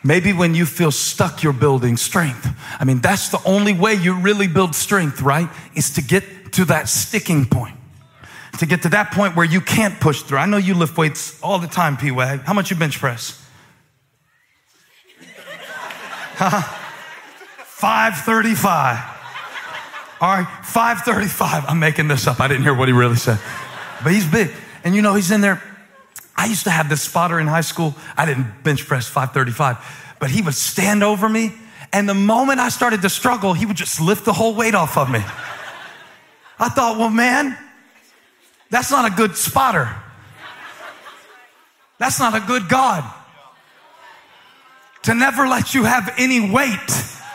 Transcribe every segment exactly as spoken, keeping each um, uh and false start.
Maybe when you feel stuck, you're building strength. I mean, that's the only way you really build strength, right? Is to get to that sticking point. To get to that point where you can't push through. I know you lift weights all the time, P-Wag. How much you bench press? five thirty-five. All right, five thirty-five. I'm making this up. I didn't hear what he really said. But he's big. And you know, he's in there. I used to have this spotter in high school. I didn't bench press five thirty-five, but he would stand over me. And the moment I started to struggle, he would just lift the whole weight off of me. I thought, well, man, that's not a good spotter. That's not a good God. To never let you have any weight.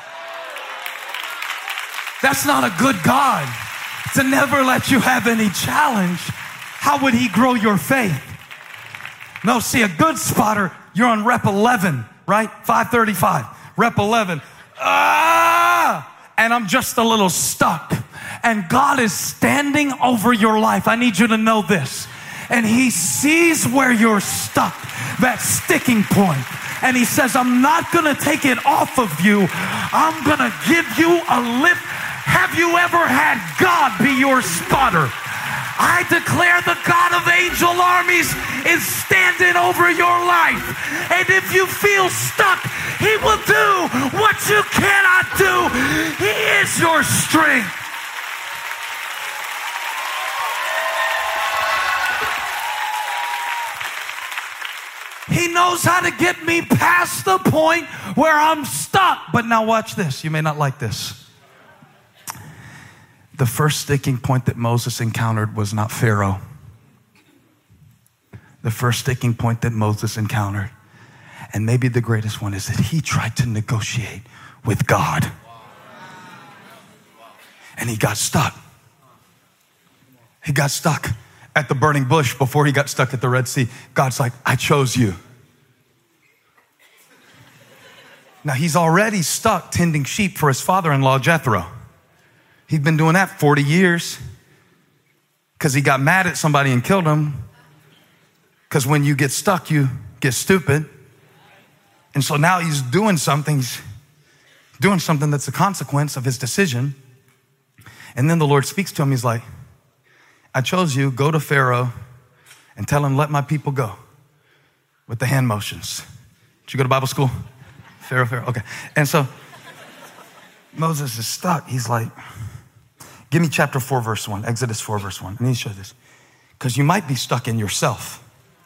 That's not a good God. To never let you have any challenge. How would he grow your faith? No, see, a good spotter, you're on rep eleven, right? five thirty-five, rep eleven. Ah! And I'm just a little stuck. And God is standing over your life. I need you to know this. And he sees where you're stuck, that sticking point. And he says, I'm not going to take it off of you. I'm going to give you a lift. Have you ever had God be your spotter? I declare the God of angel armies is standing over your life. And if you feel stuck, he will do what you cannot do. He is your strength. He knows how to get me past the point where I'm stuck. But now watch this. You may not like this. The first sticking point that Moses encountered was not Pharaoh. The first sticking point that Moses encountered, and maybe the greatest one, is that he tried to negotiate with God. And he got stuck. He got stuck at the burning bush before he got stuck at the Red Sea. God's like, I chose you. Now he's already stuck tending sheep for his father-in-law, Jethro. He'd been doing that forty years because he got mad at somebody and killed him. Because when you get stuck, you get stupid. And so now he's doing something, he's doing something that's a consequence of his decision. And then the Lord speaks to him. He's like, I chose you. Go to Pharaoh and tell him, let my people go. With the hand motions. Did you go to Bible school? Pharaoh, Pharaoh. Okay. And so Moses is stuck. He's like, give me chapter four, verse one, Exodus four, verse one. I need to show this. Because you might be stuck in yourself.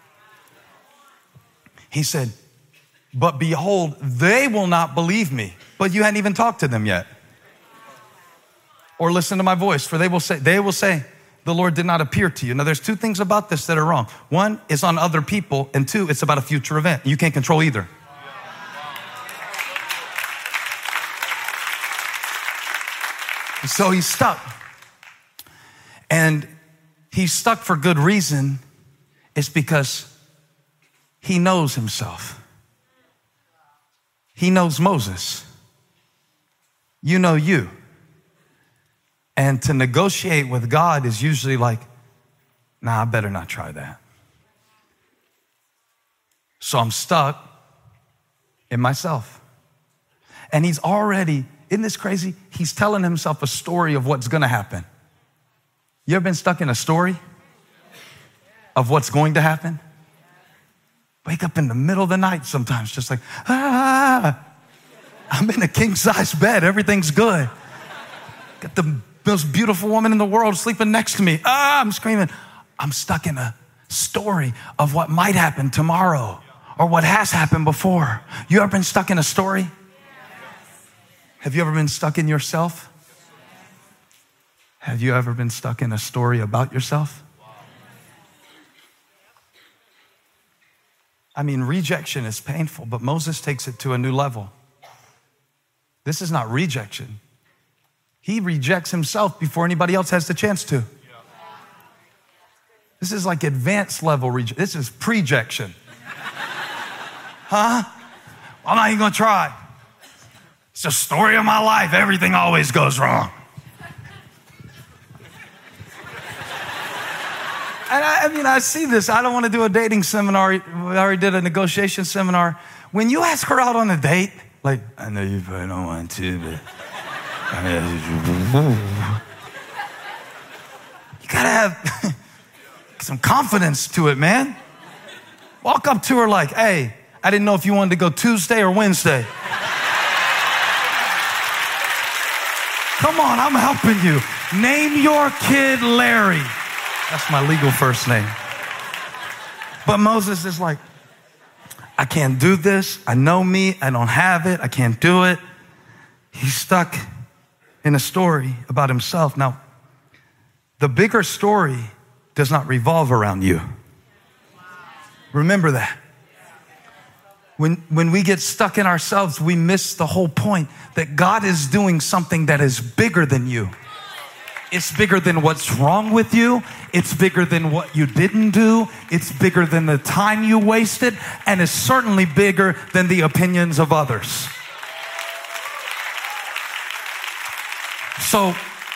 He said, but behold, they will not believe me. But you hadn't even talked to them yet. Or listen to my voice, for they will say, they will say, the Lord did not appear to you. Now there's two things about this that are wrong. One is on other people, and two, it's about a future event. You can't control either. So he's stuck. And he's stuck for good reason. It's because he knows himself. He knows Moses. You know you. And to negotiate with God is usually like, nah, I better not try that. So I'm stuck in myself. And he's already, isn't this crazy? He's telling himself a story of what's going to happen. You ever been stuck in a story of what's going to happen? Wake up in the middle of the night sometimes, just like, ah, I'm in a king-size bed. Everything's good. Got the most beautiful woman in the world sleeping next to me. Ah, I'm screaming. I'm stuck in a story of what might happen tomorrow or what has happened before. You ever been stuck in a story? Yes. Have you ever been stuck in yourself? Have you ever been stuck in a story about yourself? I mean, rejection is painful, but Moses takes it to a new level. This is not rejection. He rejects himself before anybody else has the chance to. This is like advanced level rejection. This is prejection. Huh? I'm not even gonna try. It's the story of my life. Everything always goes wrong. And I, I mean, I see this. I don't want to do a dating seminar. We already did a negotiation seminar. When you ask her out on a date, like, I know you probably don't want to, but you gotta have some confidence to it, man. Walk up to her like, hey, I didn't know if you wanted to go Tuesday or Wednesday. Come on, I'm helping you. Name your kid Larry. That's my legal first name. But Moses is like, I can't do this. I know me. I don't have it. I can't do it. He's stuck in a story about himself. Now, the bigger story does not revolve around you. Remember that. When, when we get stuck in ourselves, we miss the whole point that God is doing something that is bigger than you. It's bigger than what's wrong with you. It's bigger than what you didn't do. It's bigger than the time you wasted. And it's certainly bigger than the opinions of others. So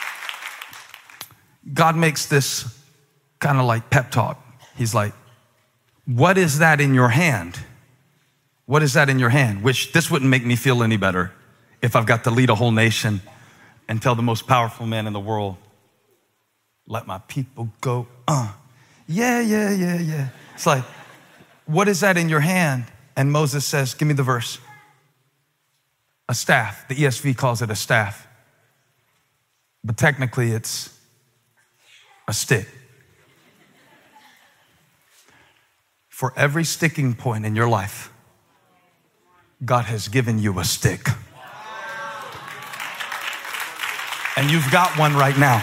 God makes this kind of like pep talk. He's like, what is that in your hand? What is that in your hand? Which this wouldn't make me feel any better if I've got to lead a whole nation and tell the most powerful man in the world, let my people go. Uh, yeah, yeah, yeah, yeah. It's like, what is that in your hand? And Moses says, give me the verse. A staff. The E S V calls it a staff. But technically it's a stick. For every sticking point in your life, God has given you a stick. And you've got one right now.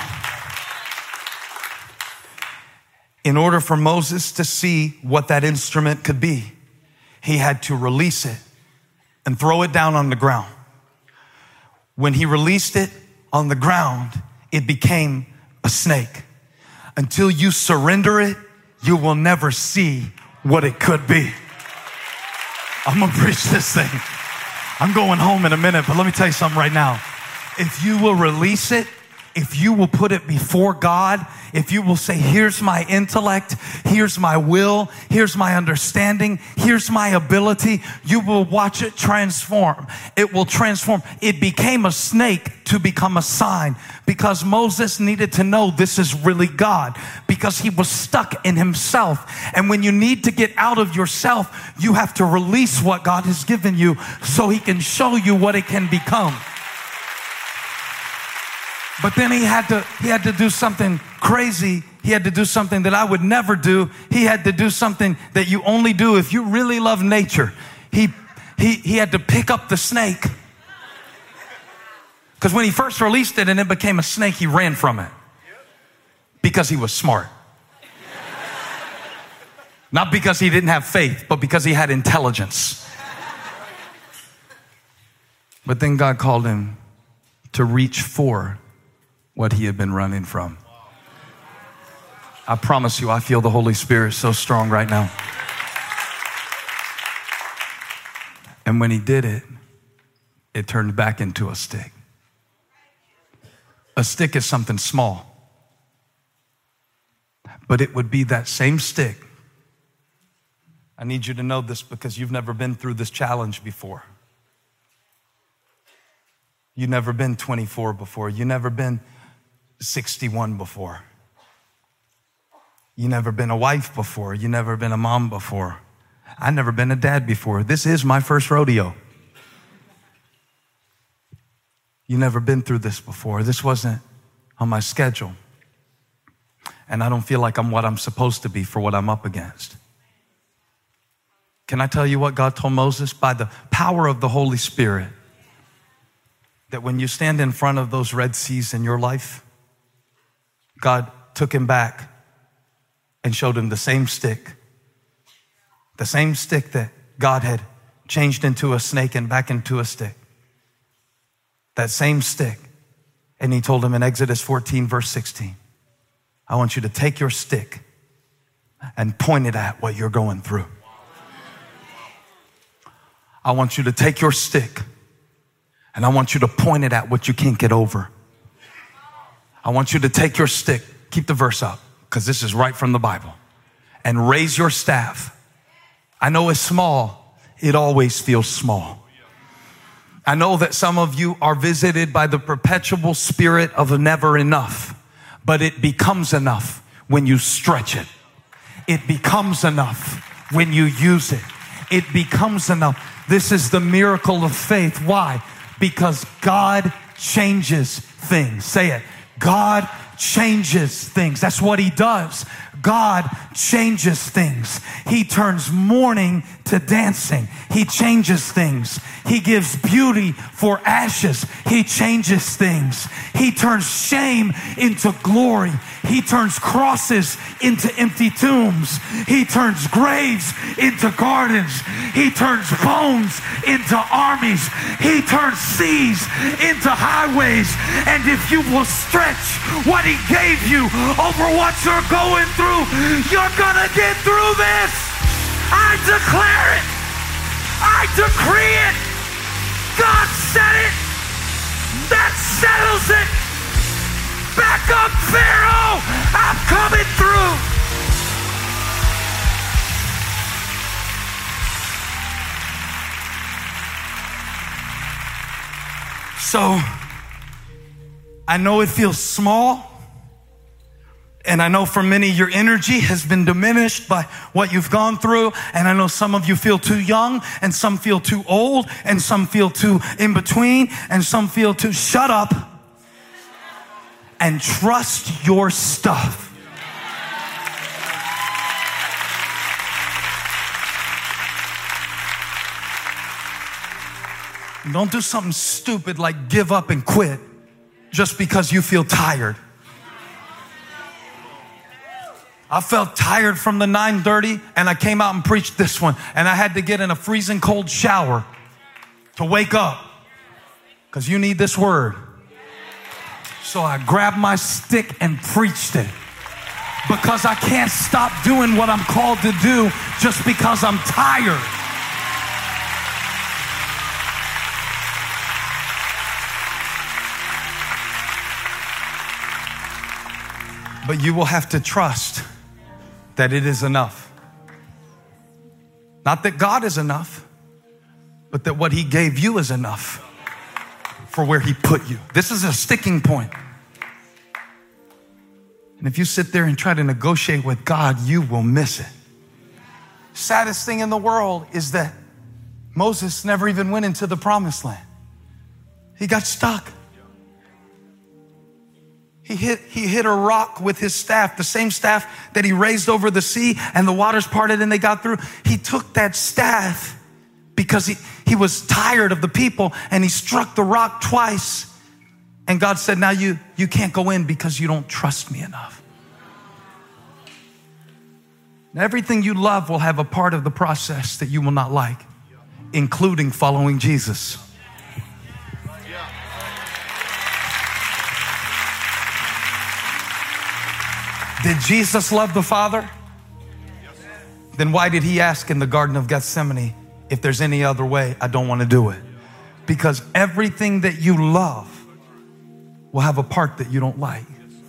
In order for Moses to see what that instrument could be, he had to release it and throw it down on the ground. When he released it on the ground, it became a snake. Until you surrender it, you will never see what it could be. I'm gonna preach this thing. I'm going home in a minute, but let me tell you something right now. If you will release it, if you will put it before God, if you will say, here's my intellect, here's my will, here's my understanding, here's my ability, you will watch it transform. It will transform. It became a snake to become a sign because Moses needed to know this is really God because he was stuck in himself. And when you need to get out of yourself, you have to release what God has given you so he can show you what it can become. But then he had to, he had to do something crazy. He had to do something that I would never do. He had to do something that you only do if you really love nature. He, he, he had to pick up the snake. Because when he first released it and it became a snake, he ran from it. Because he was smart. Not because he didn't have faith, but because he had intelligence. But then God called him to reach for what he had been running from. I promise you, I feel the Holy Spirit so strong right now. And when he did it, it turned back into a stick. A stick is something small, but it would be that same stick. I need you to know this because you've never been through this challenge before. You've never been twenty-four before. You've never been sixty-one before. You've never been a wife before. You've never been a mom before. I've never been a dad before. This is my first rodeo. You've never been through this before. This wasn't on my schedule. And I don't feel like I'm what I'm supposed to be for what I'm up against. Can I tell you what God told Moses? By the power of the Holy Spirit, that when you stand in front of those Red Seas in your life, God took him back and showed him the same stick, the same stick that God had changed into a snake and back into a stick. That same stick. And he told him in Exodus fourteen, verse sixteen, I want you to take your stick and point it at what you're going through. I want you to take your stick and I want you to point it at what you can't get over. I want you to take your stick, keep the verse up, because this is right from the Bible, and raise your staff. I know it's small, it always feels small. I know that some of you are visited by the perpetual spirit of never enough, but it becomes enough when you stretch it. It becomes enough when you use it. It becomes enough. This is the miracle of faith. Why? Because God changes things. Say it. God changes things. That's what he does. God changes things. He turns mourning to dancing. He changes things. He gives beauty for ashes. He changes things. He turns shame into glory. He turns crosses into empty tombs. He turns graves into gardens. He turns bones into armies. He turns seas into highways. And if you will stretch what he gave you over what you're going through, you're gonna get through this. I declare it. I decree it. God said it. That settles it. Back up, Pharaoh. I'm coming through. So, I know it feels small. And I know for many, your energy has been diminished by what you've gone through. And I know some of you feel too young, and some feel too old, and some feel too in between, and some feel too shut up and trust your stuff. Don't do something stupid like give up and quit just because you feel tired. I felt tired from the nine thirty, and I came out and preached this one, and I had to get in a freezing cold shower to wake up because you need this word. So I grabbed my stick and preached it because I can't stop doing what I'm called to do just because I'm tired. But you will have to trust that it is enough. Not that God is enough, but that what he gave you is enough for where he put you. This is a sticking point. And if you sit there and try to negotiate with God, you will miss it. Saddest thing in the world is that Moses never even went into the promised land. He got stuck. He hit, he hit a rock with his staff, the same staff that he raised over the sea, and the waters parted and they got through. He took that staff because he, he was tired of the people, and he struck the rock twice. And God said, now you, you can't go in because you don't trust me enough. Now, everything you love will have a part of the process that you will not like, including following Jesus. Did Jesus love the Father? Then why did he ask in the Garden of Gethsemane, if there's any other way, I don't want to do it? Because everything that you love will have a part that you don't like.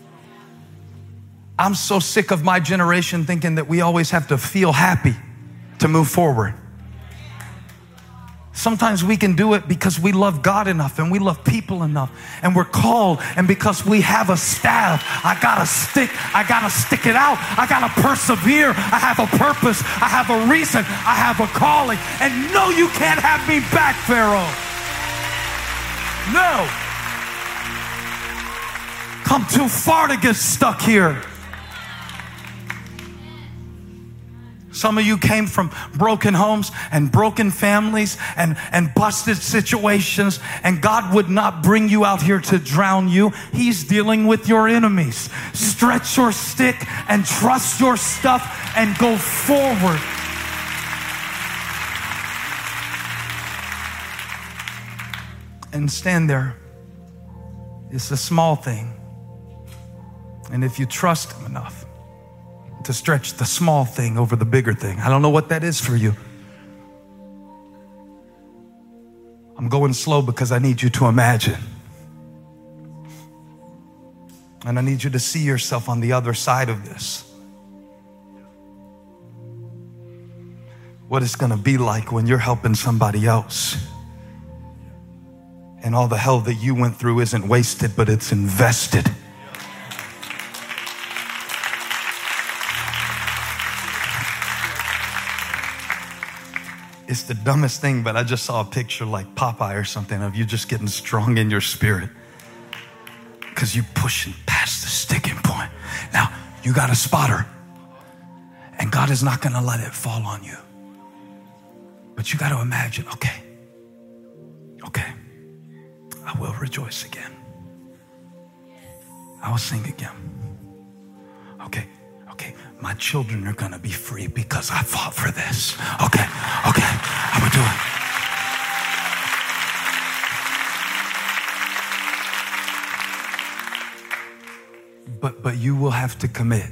I'm so sick of my generation thinking that we always have to feel happy to move forward. Sometimes we can do it because we love God enough and we love people enough and we're called, and because we have a staff, I gotta stick, I gotta stick it out, I gotta persevere, I have a purpose, I have a reason, I have a calling, and no, you can't have me back, Pharaoh. No. Come too far to get stuck here. Some of you came from broken homes and broken families and, and busted situations, and God would not bring you out here to drown you. He's dealing with your enemies. Stretch your stick and trust your stuff and go forward. And stand there. It's a small thing. And if you trust him enough to stretch the small thing over the bigger thing. I don't know what that is for you. I'm going slow because I need you to imagine. And I need you to see yourself on the other side of this. what it's gonna be like when you're helping somebody else. And all the hell that you went through isn't wasted, but it's invested. It's the dumbest thing, but I just saw a picture like Popeye or something of you just getting strong in your spirit because you pushing past the sticking point. Now, you got a spotter, and God is not going to let it fall on you. But you got to imagine, okay, okay, I will rejoice again. I will sing again. Okay, okay, my children are going to be free because I fought for this. Okay, okay, I will do it. But but you will have to commit.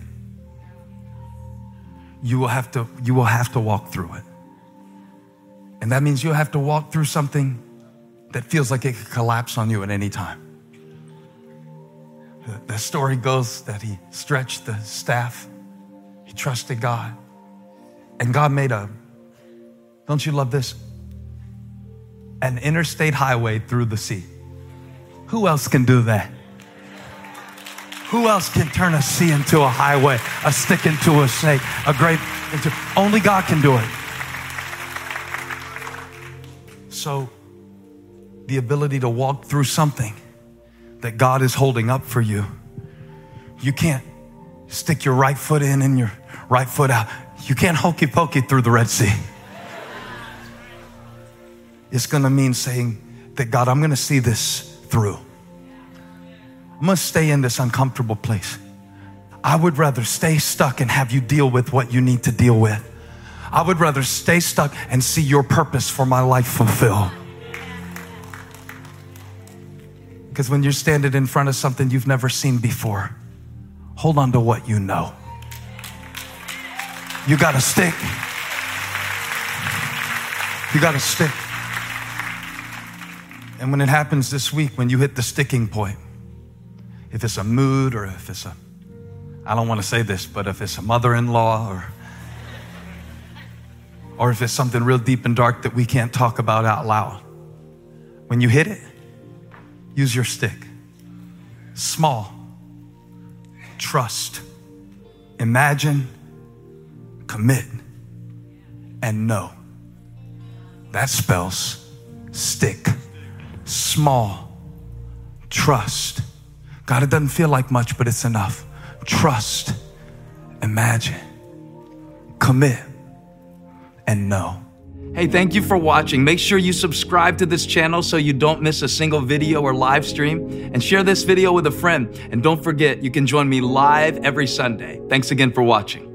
You will have to you will have to walk through it. And that means you'll have to walk through something that feels like it could collapse on you at any time. The story goes that he stretched the staff, he trusted God, and God made a, don't you love this? An interstate highway through the sea. Who else can do that? Who else can turn a sea into a highway, a stick into a snake, a grape into, only God can do it. So the ability to walk through something that God is holding up for you, you can't stick your right foot in and your right foot out. You can't hokey pokey through the Red Sea. It's gonna mean saying that, God, I'm gonna see this through. I'm gonna stay in this uncomfortable place. I would rather stay stuck and have you deal with what you need to deal with. I would rather stay stuck and see your purpose for my life fulfilled. Because when you're standing in front of something you've never seen before, hold on to what you know. You got a stick. You got a stick. And when it happens this week, when you hit the sticking point, if it's a mood or if it's a, I don't want to say this, but if it's a mother-in-law or, or if it's something real deep and dark that we can't talk about out loud, when you hit it, use your stick. Small. Trust. Imagine. Commit. And know. That spells stick. Small. Trust. God, it doesn't feel like much, but it's enough. Trust. Imagine. Commit. And know. Hey, thank you for watching. Make sure you subscribe to this channel so you don't miss a single video or live stream, and share this video with a friend. And don't forget, you can join me live every Sunday. Thanks again for watching.